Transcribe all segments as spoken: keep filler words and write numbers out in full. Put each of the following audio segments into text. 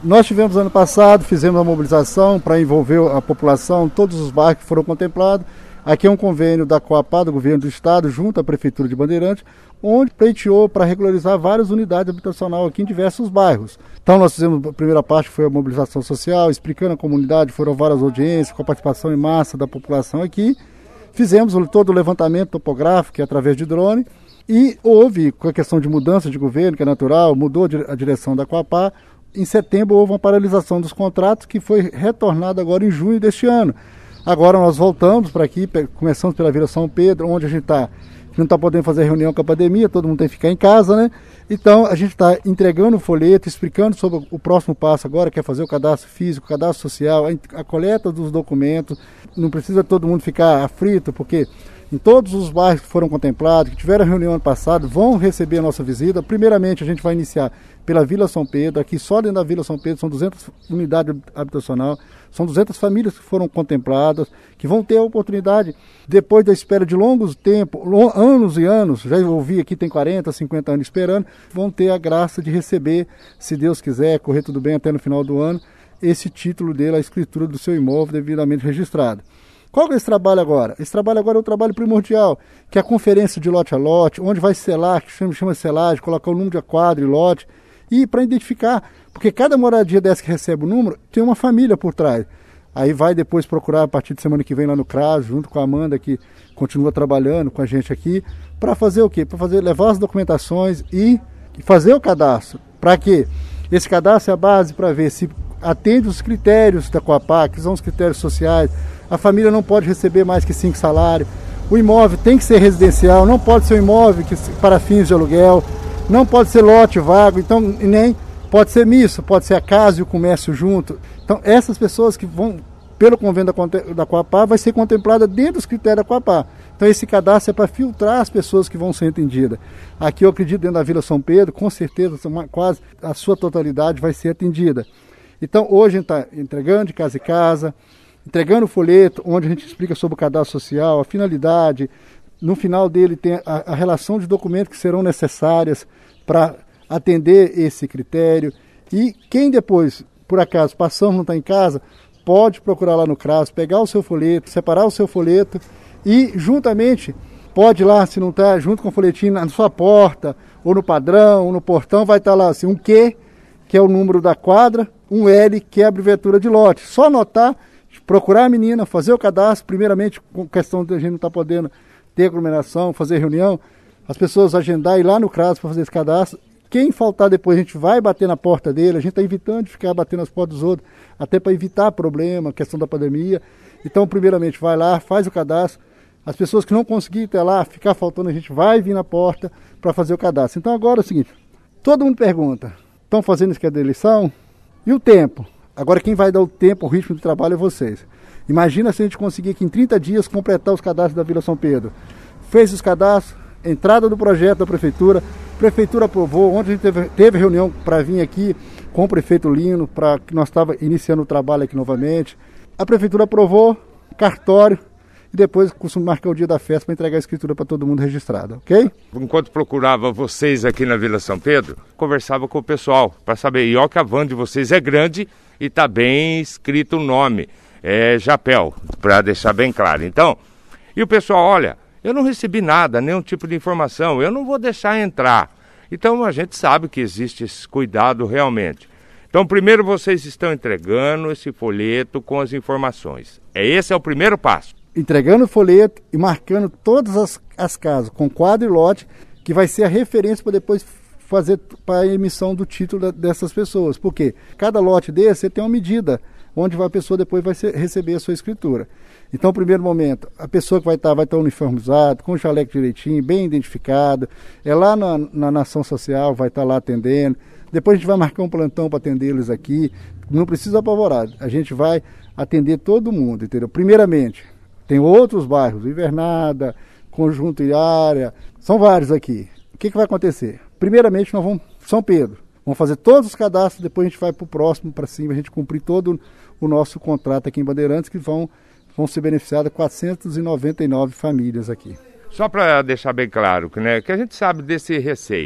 Nós tivemos ano passado, fizemos a mobilização para envolver a população, todos os bairros que foram contemplados. Aqui é um convênio da Coapar, do Governo do Estado, junto à Prefeitura de Bandeirantes, onde pleiteou para regularizar várias unidades habitacionais aqui em diversos bairros. Então nós fizemos a primeira parte, que foi a mobilização social, explicando a comunidade, foram várias audiências, com a participação em massa da população aqui. Fizemos todo o levantamento topográfico, através de drone, e houve, com a questão de mudança de governo, que é natural, mudou a direção da Coapar. Em setembro houve uma paralisação dos contratos, que foi retornada agora em junho deste ano. Agora nós voltamos para aqui, começamos pela Vila São Pedro, onde a gente está, não está podendo fazer reunião com a pandemia, todo mundo tem que ficar em casa, né? Então a gente está entregando o folheto, explicando sobre o próximo passo agora, que é fazer o cadastro físico, o cadastro social, a coleta dos documentos. Não precisa todo mundo ficar aflito, porque em todos os bairros que foram contemplados, que tiveram reunião ano passado, vão receber a nossa visita. Primeiramente a gente vai iniciar pela Vila São Pedro. Aqui só dentro da Vila São Pedro são duzentas unidades habitacionais, são duzentas famílias que foram contempladas, que vão ter a oportunidade, depois da espera de longos tempos, anos e anos, já ouvi aqui, tem quarenta, cinquenta anos esperando, vão ter a graça de receber, se Deus quiser, correr tudo bem até no final do ano, esse título dele, a escritura do seu imóvel devidamente registrado. Qual é esse trabalho agora? Esse trabalho agora é o trabalho primordial, que é a conferência de lote a lote, onde vai selar, que chama, chama selagem, colocar o número de quadro e lote, e para identificar, porque cada moradia dessa que recebe o número tem uma família por trás. Aí vai depois procurar a partir de semana que vem lá no CRAS, junto com a Amanda, que continua trabalhando com a gente aqui, para fazer o quê? Para fazer, levar as documentações e fazer o cadastro. Para quê? Esse cadastro é a base para ver se atende os critérios da Coapar, que são os critérios sociais. A família não pode receber mais que cinco salários. O imóvel tem que ser residencial, não pode ser um imóvel que, para fins de aluguel, não pode ser lote vago, então nem pode ser misto, pode ser a casa e o comércio junto. Então essas pessoas que vão pelo convênio da, da Coapar vai ser contemplada dentro dos critérios da Coapar. Então esse cadastro é para filtrar as pessoas que vão ser atendidas. Aqui eu acredito dentro da Vila São Pedro, com certeza quase a sua totalidade vai ser atendida. Então hoje a gente está entregando de casa em casa, entregando o folheto, onde a gente explica sobre o cadastro social, a finalidade. No final dele tem a, a relação de documentos que serão necessárias para atender esse critério. E quem depois, por acaso, passamos não está em casa, pode procurar lá no CRAS, pegar o seu folheto, separar o seu folheto e, juntamente, pode ir lá, se não está, junto com o folhetinho na sua porta, ou no padrão, ou no portão, vai estar lá assim, um Q, que é o número da quadra, um L, que é a abreviatura de lote. Só anotar, procurar a menina, fazer o cadastro, primeiramente, com questão de a gente não estar tá podendo ter aglomeração, fazer reunião, as pessoas agendar, ir lá no CRAS para fazer esse cadastro. Quem faltar depois, a gente vai bater na porta dele, a gente está evitando de ficar batendo nas portas dos outros, até para evitar problema, questão da pandemia. Então, primeiramente, vai lá, faz o cadastro. As pessoas que não conseguirem ter lá, ficar faltando, a gente vai vir na porta para fazer o cadastro. Então, agora é o seguinte, todo mundo pergunta, estão fazendo isso que é da eleição? E o tempo? Agora, quem vai dar o tempo, o ritmo do trabalho é vocês. Imagina se a gente conseguir aqui em trinta dias completar os cadastros da Vila São Pedro. Fez os cadastros, entrada do projeto da Prefeitura, a Prefeitura aprovou, ontem a gente teve, teve reunião para vir aqui com o prefeito Lino, para que nós estávamos iniciando o trabalho aqui novamente. A Prefeitura aprovou, cartório, e depois costumo marcar o dia da festa para entregar a escritura para todo mundo registrado, ok? Enquanto procurava vocês aqui na Vila São Pedro, conversava com o pessoal para saber, e ó que a van de vocês é grande e está bem escrito o nome, é Japel, para deixar bem claro. Então, e o pessoal, olha, eu não recebi nada, nenhum tipo de informação, eu não vou deixar entrar. Então a gente sabe que existe esse cuidado realmente. Então primeiro vocês estão entregando esse folheto com as informações. Esse é o primeiro passo. Entregando o folheto e marcando todas as, as casas com quadro e lote, que vai ser a referência para depois fazer para a emissão do título da, dessas pessoas. Por quê? Cada lote desse você tem uma medida, onde a pessoa depois vai ser, receber a sua escritura. Então, no primeiro momento, a pessoa que vai estar vai estar uniformizada, com o jaleco direitinho, bem identificado, é lá na, na, na ação social, vai estar lá atendendo. Depois a gente vai marcar um plantão para atendê-los aqui. Não precisa apavorar, a gente vai atender todo mundo, entendeu? Primeiramente, tem outros bairros, Invernada, Conjunto e Área, são vários aqui. O que, que vai acontecer? Primeiramente, nós vamos São Pedro. Vamos fazer todos os cadastros, depois a gente vai para o próximo, para cima, a gente cumprir todo o nosso contrato aqui em Bandeirantes, que vão, vão ser beneficiadas quatrocentas e noventa e nove famílias aqui. Só para deixar bem claro, que, né, que a gente sabe desse receio.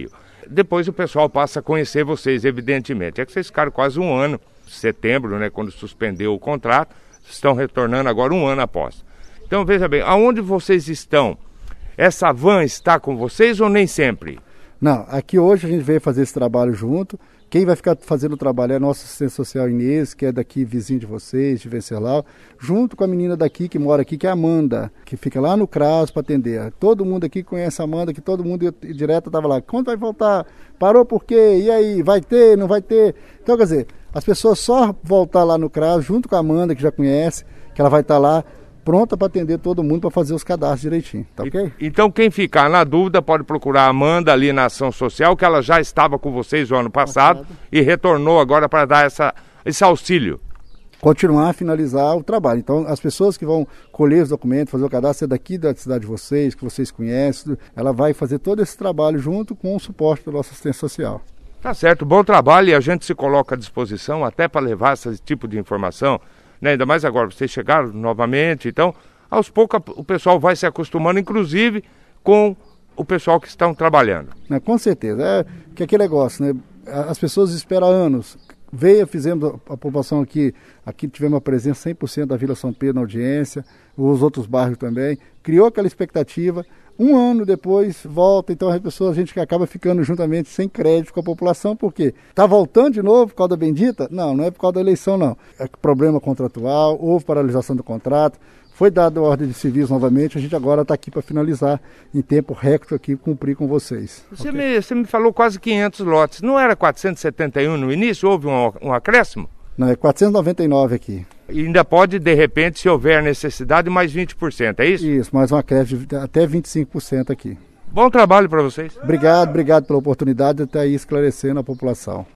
depois o pessoal passa a conhecer vocês, evidentemente. É que vocês ficaram quase um ano, setembro, né, quando suspendeu o contrato, estão retornando agora um ano após. Então, veja bem, aonde vocês estão? Essa van está com vocês ou nem sempre? Não, aqui hoje a gente veio fazer esse trabalho junto. Quem vai ficar fazendo o trabalho é a nossa assistente social Inês, que é daqui vizinho de vocês, de Venceslau, junto com a menina daqui que mora aqui, que é a Amanda, que fica lá no CRAS para atender. Todo mundo aqui conhece a Amanda, que todo mundo direto estava lá. Quando vai voltar? Parou por quê? E aí? Vai ter? Não vai ter? Então, quer dizer, as pessoas só voltar lá no CRAS, junto com a Amanda, que já conhece, que ela vai estar lá, pronta para atender todo mundo, para fazer os cadastros direitinho, tá ok? Então quem ficar na dúvida pode procurar a Amanda ali na ação social, que ela já estava com vocês o ano passado, passado. e retornou agora para dar essa, esse auxílio. Continuar a finalizar o trabalho. Então as pessoas que vão colher os documentos, fazer o cadastro, é daqui da cidade de vocês, que vocês conhecem, ela vai fazer todo esse trabalho junto com o suporte da nossa assistência social. Tá certo, bom trabalho, e a gente se coloca à disposição até para levar esse tipo de informação, né? Ainda mais agora, vocês chegaram novamente, então aos poucos o pessoal vai se acostumando, inclusive com o pessoal que estão trabalhando. Não, com certeza, é que aquele negócio, né? As pessoas esperam anos. Veio, fizemos a, a população aqui, aqui tivemos uma presença cem por cento da Vila São Pedro na audiência, os outros bairros também, criou aquela expectativa. Um ano depois volta, então as pessoas, a gente acaba ficando juntamente sem crédito com a população, porque está voltando de novo por causa da bendita? Não, não é por causa da eleição, não. É problema contratual, houve paralisação do contrato, foi dada a ordem de serviço novamente, a gente agora está aqui para finalizar em tempo recorde aqui, cumprir com vocês. Você, okay? me, você me falou quase quinhentos lotes, não era quatrocentos e setenta e um no início? Houve um, um acréscimo? Não, é quatrocentos e noventa e nove aqui. E ainda pode, de repente, se houver necessidade, mais vinte por cento, é isso? Isso, mais uma creche de até vinte e cinco por cento aqui. Bom trabalho para vocês. Obrigado, obrigado pela oportunidade de estar aí esclarecendo a população.